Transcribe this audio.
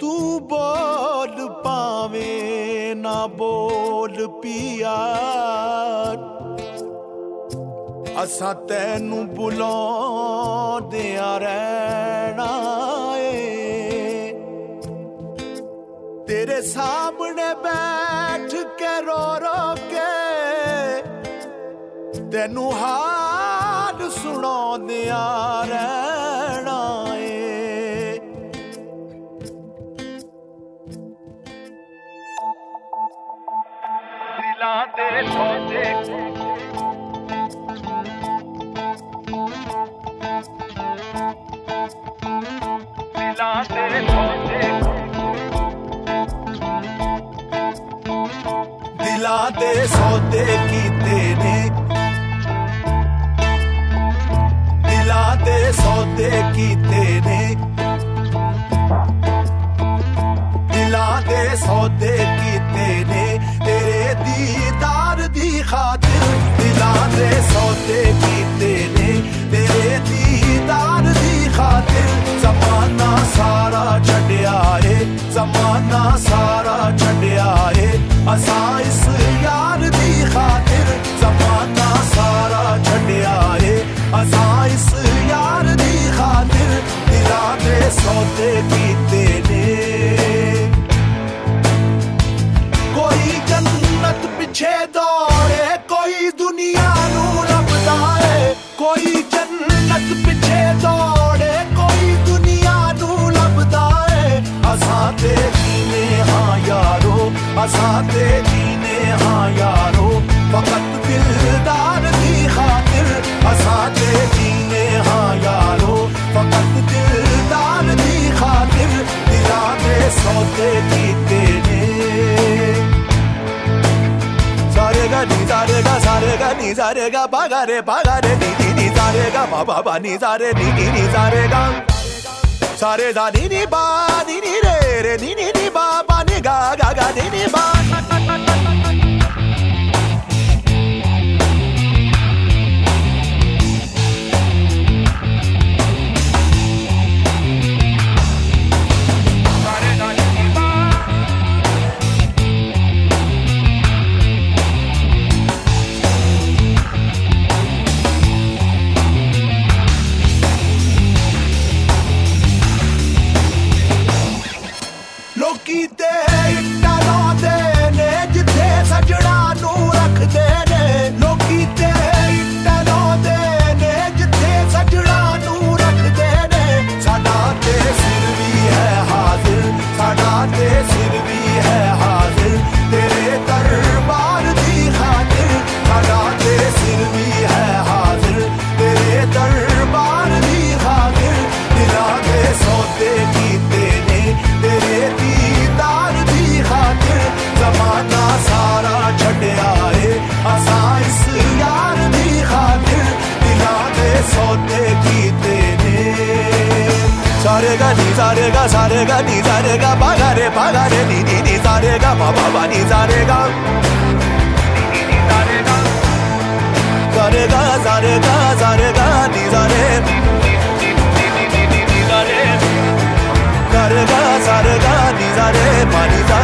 तू बोल पावे ना बोल पिया असां तैनू बुलाउंदियां रहना तेरे सामने बैठ के रो रो के तैनू हाल सुनाउंदियां रहना दिलां दे सौदे दिलां दे सौदे दिलां दे सौदे कीते ने दिलां दे सौदे कीते ने दिलां दे सौदे कीते ने तेरे दीदार दी खातिर दिलां दे सौदे कीते ने तेरे दीदार दी खातिर ज़माना सारा छड्डिया ए ज़माना सारा छड्डिया ए असां इस यार दी खातिर ज़माना सारा छड्डिया ए असां इस यार दी खातिर दिलां दे सौदे कीते ने कोई जन्नत पिछे दौड़े कोई दुनिया नू लभदा है कोई जन्नत पिछे दौड़े कोई दुनिया नू लभदा है असां ते जीने हां यारो असां ते जीने हां यारो फकत दिलदार दी खातिर असां ते जीने हां यारो फकत दिलदार दी खातिर दिलां दे सौदे कीते ने सारे गा नी सारे गा नी सारे गा बागा रे नी नी सारे गा बा नी सारे नी सारे गा सारे दा नी बा नी रे नी बा नी गा गा नी बा लोकी ते इट्टा लाउंदे ने जिथे सजड़ा नू रखदे ने लोकी ते इट्टा लाउंदे ने जिथे सजड़ा नू रखदे ने साडा ते सिर भी है हाजिर साडा ते सिर भी है हाजिर तेरे दरबार दी खातिर साडा ते सिर भी है हाजिर तेरे दरबार दी खातिर दिलां दे सौदे कीते ने तेरे दीदार दी खातिर ज़माना सारा छड्डिया ए असां इस यार दी खातिर दिलां दे सौदे कीते ने सारे गा नी सारे गा नी सारे गा बागा रे नी नी सारे गा बा नी सारे गा सारे गा नी सारे सारे गा नी सारे पानी